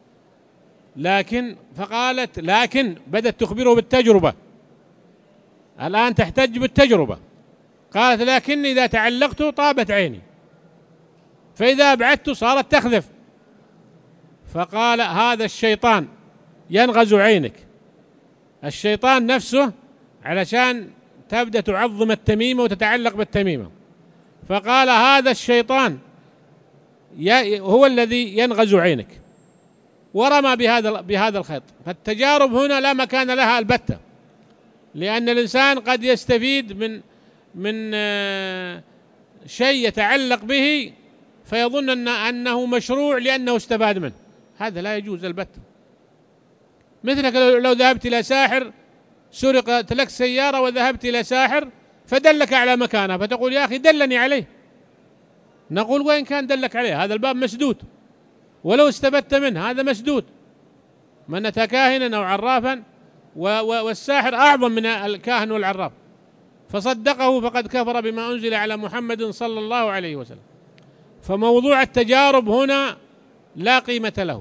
لكن بدأت تخبره بالتجربة، الآن تحتج بالتجربة. قالت: لكني إذا تعلقت طابت عيني، فإذا أبعدت صارت تخذف. فقال: هذا الشيطان ينغز عينك، الشيطان نفسه علشان تبدأ تعظم التميمة وتتعلق بالتميمة. فقال: هذا الشيطان هو الذي ينغز عينك، ورمى بهذا الخيط. فالتجارب هنا لا مكان لها البتة، لأن الإنسان قد يستفيد من شيء يتعلق به فيظن أنه مشروع لأنه استفاد منه، هذا لا يجوز البتة. مثلك لو ذهبت إلى ساحر، سرقت لك سيارة وذهبت إلى ساحر فدلك على مكانها، فتقول: يا أخي دلني عليه. نقول: وين كان دلك عليه؟ هذا الباب مسدود، ولو استفدت منه هذا مسدود. من أتى كاهنا أو عرافا، والساحر أعظم من الكاهن والعراف، فصدقه فقد كفر بما أنزل على محمد صلى الله عليه وسلم. فموضوع التجارب هنا لا قيمة له،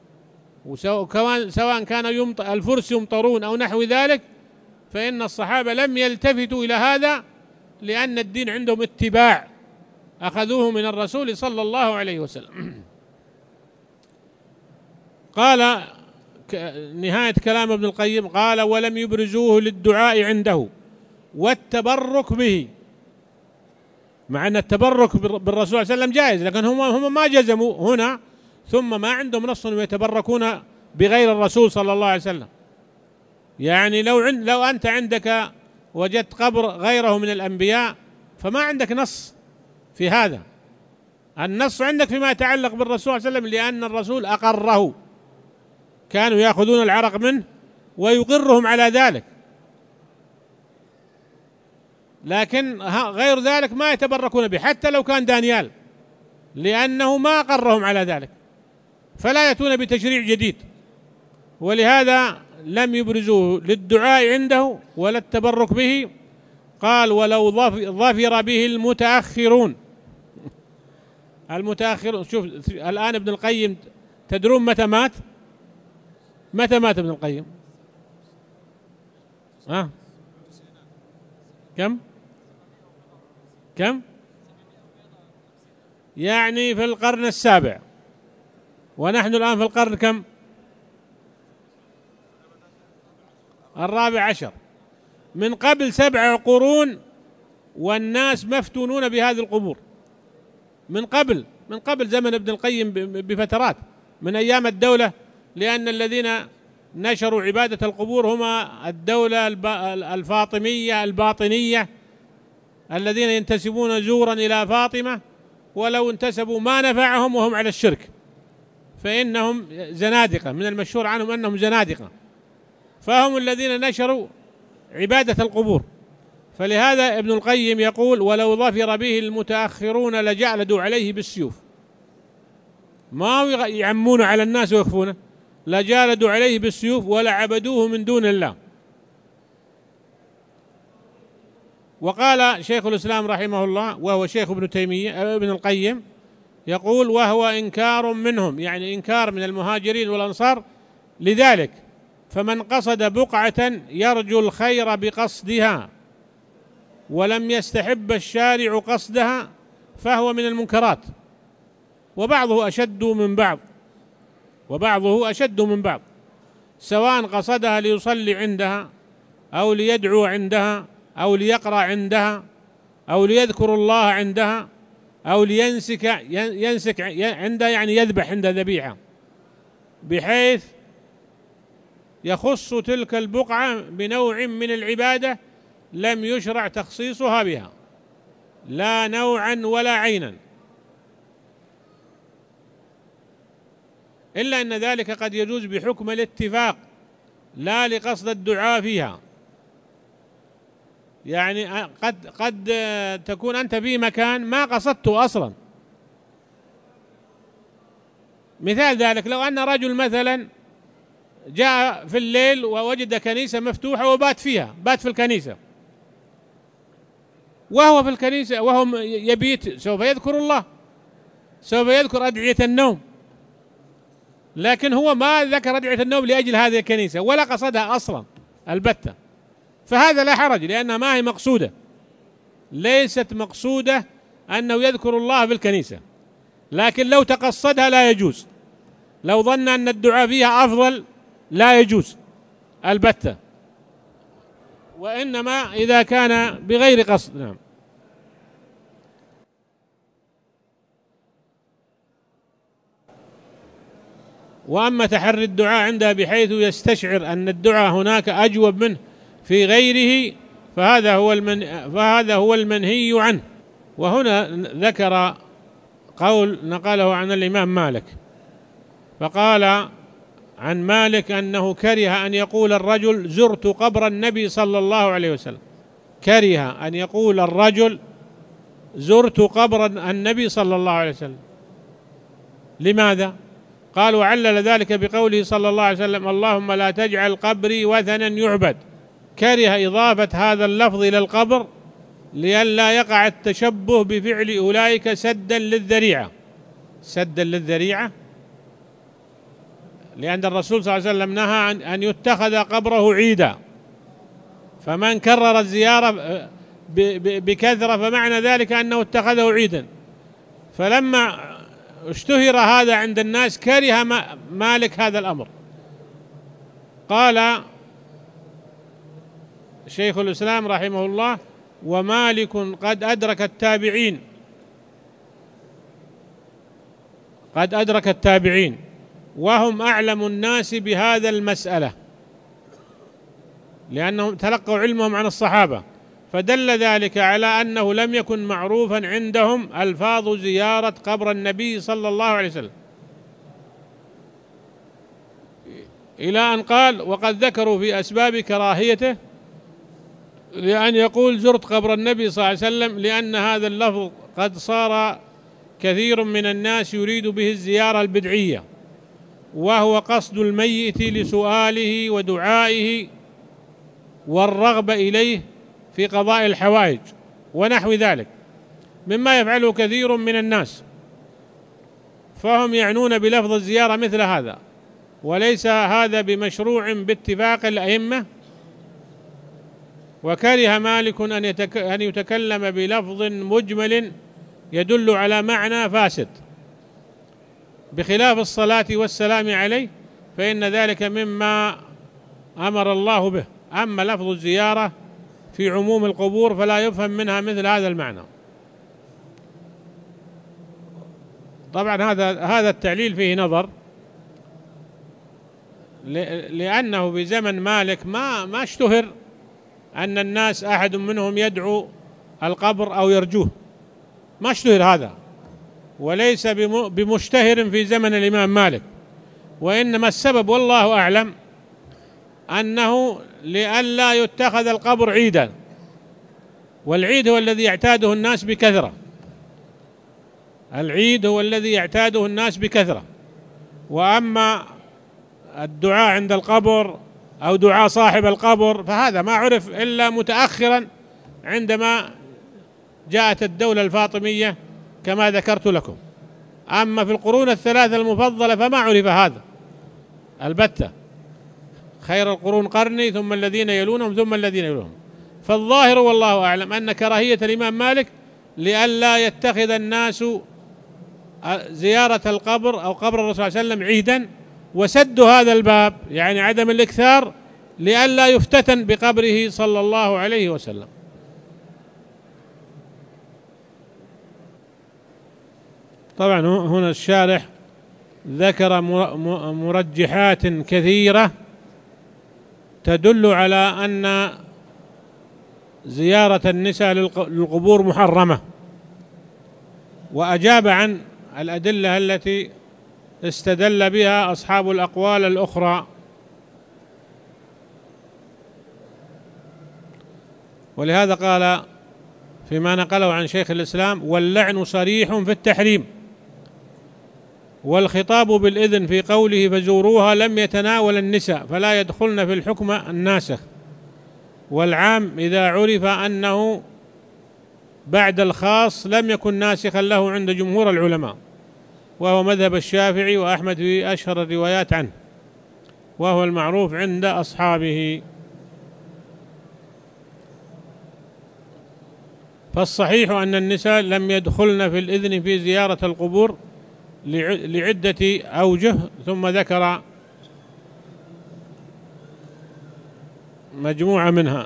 سواء كان الفرس يمطرون أو نحو ذلك، فإن الصحابة لم يلتفتوا إلى هذا، لأن الدين عندهم اتباع، أخذوه من الرسول صلى الله عليه وسلم. قال نهاية كلام ابن القيم، قال: ولم يبرزوه للدعاء عنده والتبرك به، مع أن التبرك بالرسول صلى الله عليه وسلم جائز، لكن هم ما جزموا هنا، ثم ما عندهم نص يتبركون بغير الرسول صلى الله عليه وسلم. يعني لو أنت عندك وجدت قبر غيره من الأنبياء فما عندك نص في هذا، النص عندك فيما يتعلق بالرسول صلى الله عليه وسلم، لأن الرسول أقره، كانوا يأخذون العرق منه ويقرهم على ذلك، لكن غير ذلك ما يتبركون به، حتى لو كان دانيال، لأنه ما أقرهم على ذلك، فلا يأتون بتشريع جديد. ولهذا لم يبرزوه للدعاء عنده ولا التبرك به. قال: ولو ظفر به المتأخرون. شوف الآن ابن القيم، تدرون متى مات ابن القيم؟ كم؟ يعني في القرن السابع، ونحن الآن في القرن كم؟ الرابع عشر. من قبل 7 قرون والناس مفتونون بهذه القبور، من قبل زمن ابن القيم بفترات، من أيام الدولة، لأن الذين نشروا عبادة القبور هما الدولة الفاطمية الباطنية، الذين ينتسبون زورا إلى فاطمة، ولو انتسبوا ما نفعهم وهم على الشرك، فإنهم زنادقة، من المشهور عنهم أنهم زنادقة. فهم الذين نشروا عبادة القبور. فلهذا ابن القيم يقول: ولو ظفر به المتأخرون لجعلدوا عليه بالسيوف. ما يعمون على الناس ويخفونه، لجالدوا عليه بالسيوف ولعبدوه من دون الله. وقال شيخ الإسلام رحمه الله وهو شيخ ابن تيمية ابن القيم يقول: وهو إنكار منهم، يعني إنكار من المهاجرين والأنصار لذلك. فمن قصد بقعة يرجو الخير بقصدها ولم يستحب الشارع قصدها فهو من المنكرات، وبعضه أشد من بعض، سواء قصدها ليصلي عندها أو ليدعو عندها أو ليقرأ عندها أو ليذكر الله عندها أو ينسك عندها، يعني يذبح عند ذبيحة، بحيث يخص تلك البقعة بنوع من العبادة لم يشرع تخصيصها بها، لا نوعا ولا عينا، إلا أن ذلك قد يجوز بحكم الاتفاق لا لقصد الدعاء فيها. يعني قد تكون أنت في مكان ما قصدته أصلا. مثال ذلك: لو أن رجل مثلا جاء في الليل ووجد كنيسة مفتوحة وبات فيها، بات في الكنيسة، وهو في الكنيسة وهو يبيت سوف يذكر الله، سوف يذكر أدعية النوم، لكن هو ما ذكر أدعية النوم لأجل هذه الكنيسة ولا قصدها أصلا البتة، فهذا لا حرج، لأنها ما هي مقصودة، ليست مقصودة أنه يذكر الله في الكنيسة. لكن لو تقصدها لا يجوز، لو ظن أن الدعاء فيها أفضل لا يجوز البتة، وإنما إذا كان بغير قصد. نعم. وأما تحري الدعاء عندها بحيث يستشعر أن الدعاء هناك أجوب منه في غيره فهذا هو المنهي عنه. وهنا ذكر قول نقله عن الإمام مالك، فقال عن مالك أنه كره أن يقول الرجل: زرت قبر النبي صلى الله عليه وسلم. كره أن يقول الرجل: زرت قبر النبي صلى الله عليه وسلم. لماذا؟ قال: وعلل ذلك بقوله صلى الله عليه وسلم: اللهم لا تجعل قبري وثنا يعبد. كره إضافة هذا اللفظ إلى القبر لئلا يقع التشبه بفعل أولئك سدا للذريعة، لأن الرسول صلى الله عليه وسلم نهى عن أن يتخذ قبره عيدا، فمن كرر الزيارة بكثرة فمعنى ذلك أنه اتخذه عيدا. فلما اشتهر هذا عند الناس كره مالك هذا الأمر. قال شيخ الإسلام رحمه الله: ومالك قد أدرك التابعين وهم أعلم الناس بهذا المسألة، لأنهم تلقوا علمهم عن الصحابة، فدل ذلك على أنه لم يكن معروفا عندهم ألفاظ زيارة قبر النبي صلى الله عليه وسلم، إلى أن قال: وقد ذكروا في أسباب كراهيته لأن يقول زرت قبر النبي صلى الله عليه وسلم، لأن هذا اللفظ قد صار كثير من الناس يريد به الزيارة البدعية، وهو قصد الميت لسؤاله ودعائه والرغبة إليه في قضاء الحوائج ونحو ذلك مما يفعله كثير من الناس، فهم يعنون بلفظ الزيارة مثل هذا، وليس هذا بمشروع باتفاق الأئمة. وكره مالك أن يتكلم بلفظ مجمل يدل على معنى فاسد، بخلاف الصلاة والسلام عليه، فإن ذلك مما أمر الله به. أما لفظ الزيارة في عموم القبور فلا يفهم منها مثل هذا المعنى. طبعا هذا التعليل فيه نظر، لأنه في زمن مالك ما اشتهر أن الناس أحد منهم يدعو القبر أو يرجوه، ما اشتهر هذا، وليس بمشتهر في زمن الإمام مالك، وإنما السبب والله أعلم أنه لئلا يتخذ القبر عيدا، والعيد هو الذي يعتاده الناس بكثرة، العيد هو الذي يعتاده الناس بكثرة. وأما الدعاء عند القبر أو دعاء صاحب القبر فهذا ما عرف إلا متأخرا عندما جاءت الدولة الفاطمية كما ذكرت لكم. أما في القرون الثلاثة المفضلة فما عرف هذا البتة، خير القرون قرني ثم الذين يلونهم ثم الذين يلونهم. فالظاهر والله أعلم أن كراهية الإمام مالك لئلا يتخذ الناس زيارة القبر أو قبر الرسول صلى الله عليه وسلم عيدا، وسد هذا الباب يعني عدم الإكثار لئلا يفتتن بقبره صلى الله عليه وسلم. طبعا هنا الشارح ذكر مرجحات كثيرة تدل على أن زيارة النساء للقبور محرمة، وأجاب عن الأدلة التي استدل بها أصحاب الأقوال الأخرى. ولهذا قال فيما نقله عن شيخ الإسلام: واللعن صريح في التحريم، والخطاب بالإذن في قوله فزوروها لم يتناول النساء فلا يدخلن في الحكم الناسخ، والعام إذا عرف أنه بعد الخاص لم يكن ناسخا له عند جمهور العلماء، وهو مذهب الشافعي وأحمد في أشهر الروايات عنه، وهو المعروف عند أصحابه. فالصحيح أن النساء لم يدخلن في الإذن في زيارة القبور لعدة أوجه، ثم ذكر مجموعة منها.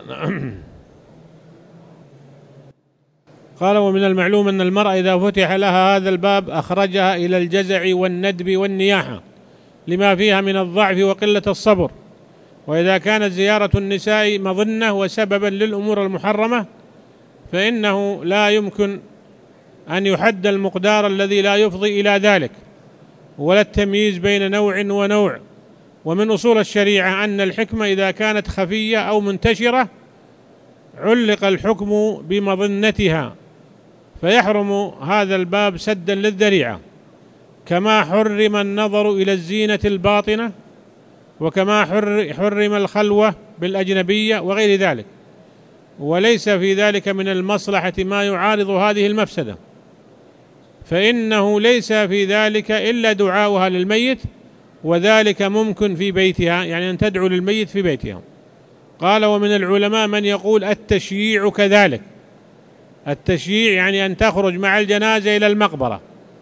قال: ومن المعلوم أن المرأة إذا فتح لها هذا الباب أخرجها إلى الجزع والندب والنياحة لما فيها من الضعف وقلة الصبر، وإذا كانت زيارة النساء مظنة وسببا للأمور المحرمة فإنه لا يمكن أن يحد المقدار الذي لا يفضي إلى ذلك، ولا التمييز بين نوع ونوع. ومن أصول الشريعة أن الحكمة إذا كانت خفية أو منتشرة علق الحكم بمظنتها، فيحرم هذا الباب سدا للذريعة، كما حرم النظر إلى الزينة الباطنة، وكما حرم الخلوة بالأجنبية وغير ذلك، وليس في ذلك من المصلحة ما يعارض هذه المفسدة، فإنه ليس في ذلك إلا دعاؤها للميت، وذلك ممكن في بيتها، يعني أن تدعو للميت في بيتها. قال: ومن العلماء من يقول التشييع كذلك، التشييع يعني أن تخرج مع الجنازة إلى المقبرة،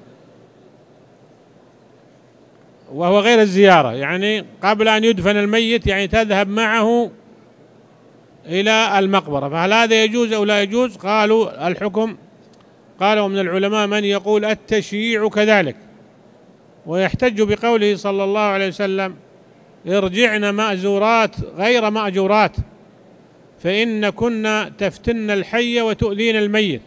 وهو غير الزيارة، يعني قبل أن يدفن الميت يعني تذهب معه إلى المقبرة، فهل هذا يجوز أو لا يجوز؟ قالوا الحكم. قال: ومن العلماء من يقول التشييع كذلك، ويحتج بقوله صلى الله عليه وسلم: ارجعن مأزورات غير مأجورات فإن كنا تفتن الحي وتؤذين الميت.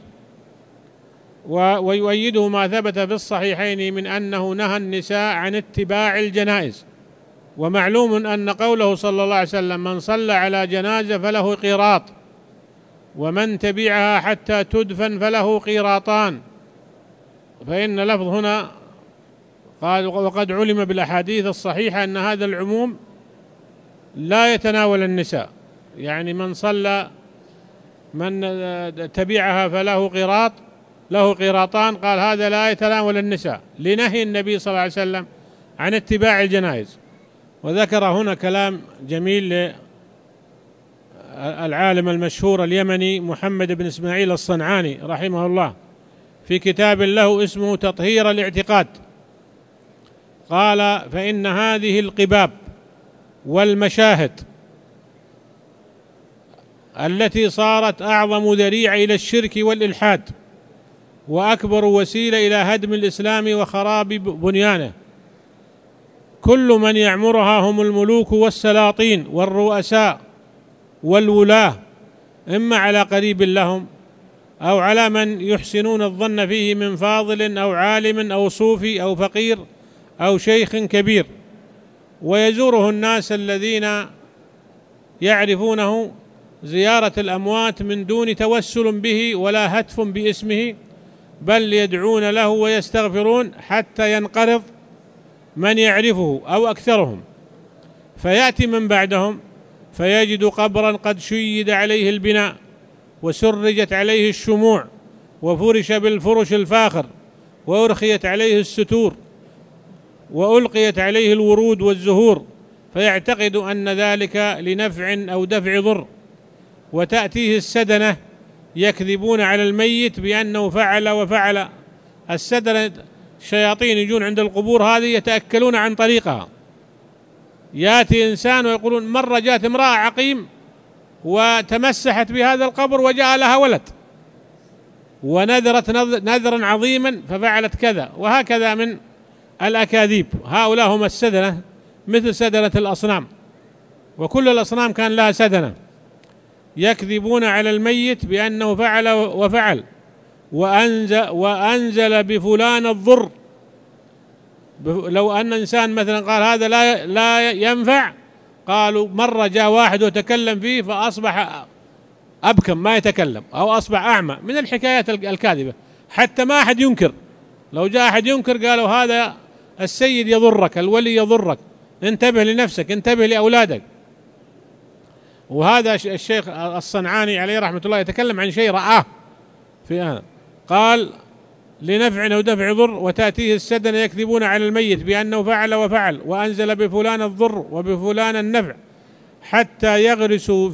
ويؤيده ما ثبت في الصحيحين من أنه نهى النساء عن اتباع الجنائز. ومعلوم أن قوله صلى الله عليه وسلم: من صلى على جنازة فله قيراط، ومن تبعها حتى تدفن فله قيراطان، فإن لفظ هنا قال: وقد علم بالأحاديث الصحيحة أن هذا العموم لا يتناول النساء، يعني من صلى من تبعها فله قيراط له قيراطان، قال هذا لا يتناول النساء لنهي النبي صلى الله عليه وسلم عن اتباع الجنائز. وذكر هنا كلام جميل للعالم المشهور اليمني محمد بن إسماعيل الصنعاني رحمه الله في كتاب له اسمه تطهير الاعتقاد. قال: فإن هذه القباب والمشاهد التي صارت أعظم ذريعة إلى الشرك والإلحاد وأكبر وسيلة إلى هدم الإسلام وخراب بنيانه، كل من يعمرها هم الملوك والسلاطين والرؤساء والولاة، إما على قريب لهم أو على من يحسنون الظن فيه من فاضل أو عالم أو صوفي أو فقير أو شيخ كبير، ويزوره الناس الذين يعرفونه زيارة الأموات من دون توسل به ولا هتف باسمه، بل يدعون له ويستغفرون حتى ينقرض من يعرفه أو أكثرهم، فيأتي من بعدهم فيجد قبرا قد شيد عليه البناء وسرجت عليه الشموع وفرش بالفرش الفاخر وأرخيت عليه الستور وألقيت عليه الورود والزهور، فيعتقد أن ذلك لنفع أو دفع ضر، وتأتيه السدنة يكذبون على الميت بأنه فعل وفعل. السدنة شياطين يجون عند القبور هذه يتأكلون عن طريقها. يأتي إنسان ويقولون مرة جاءت امرأة عقيم وتمسحت بهذا القبر وجاء لها ولد ونذرت نذرا عظيما ففعلت كذا، وهكذا من الأكاذيب. هؤلاء هم السدنة، مثل سدنة الأصنام، وكل الأصنام كان لها سدنة يكذبون على الميت بأنه فعل وفعل وأنزل بفلان الضر. لو أن إنسان مثلا قال هذا لا ينفع، قالوا مرة جاء واحد وتكلم فيه فأصبح أبكم ما يتكلم أو أصبح أعمى، من الحكايات الكاذبة حتى ما أحد ينكر. لو جاء أحد ينكر قالوا هذا السيد يضرك، الولي يضرك، انتبه لنفسك، انتبه لأولادك. وهذا الشيخ الصنعاني عليه رحمة الله يتكلم عن شيء رآه في هذا، قال لنفع أو دفع ضر، وتأتيه السدنة يكذبون على الميت بأنه فعل وفعل وأنزل بفلان الضر وبفلان النفع حتى يغرسوا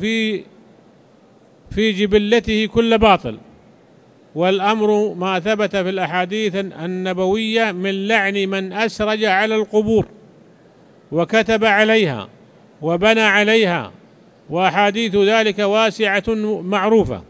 في جبلته كل باطل. والأمر ما ثبت في الأحاديث النبوية من لعن من أسرج على القبور وكتب عليها وبنى عليها، وأحاديث ذلك واسعة معروفة،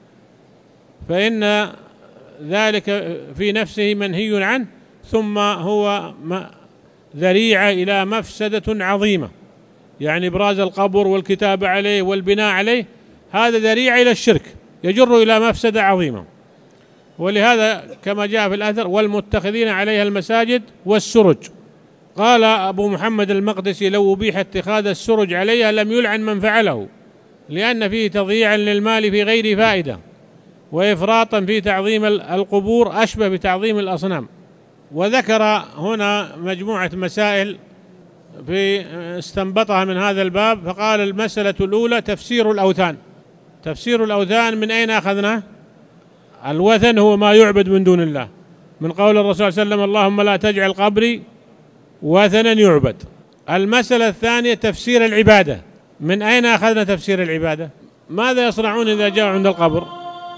فإن ذلك في نفسه منهي عنه، ثم هو ذريعة إلى مفسدة عظيمة، يعني إبراز القبر والكتابة عليه والبناء عليه هذا ذريعة إلى الشرك يجر إلى مفسدة عظيمة. ولهذا كما جاء في الأثر والمتخذين عليها المساجد والسرج. قال أبو محمد المقدسي لو أبيح اتخاذ السرج عليها لم يلعن من فعله، لأن فيه تضييعا للمال في غير فائدة وإفراطا في تعظيم القبور أشبه بتعظيم الأصنام. وذكر هنا مجموعة مسائل استنبطها من هذا الباب، فقال المسألة الأولى تفسير الأوثان. تفسير الأوثان من أين أخذناه؟ الوثن هو ما يعبد من دون الله، من قول الرسول صلى الله عليه وسلم اللهم لا تجعل قبري وثنا يعبد. المسألة الثانية تفسير العبادة. من أين أخذنا تفسير العبادة؟ ماذا يصنعون إذا جاءوا عند القبر؟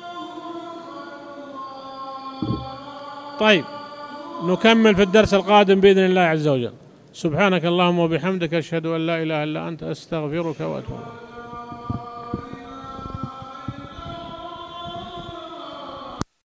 طيب نكمل في الدرس القادم بإذن الله عز وجل. سبحانك اللهم وبحمدك أشهد أن لا إله إلا أنت أستغفرك وأتوب إليك.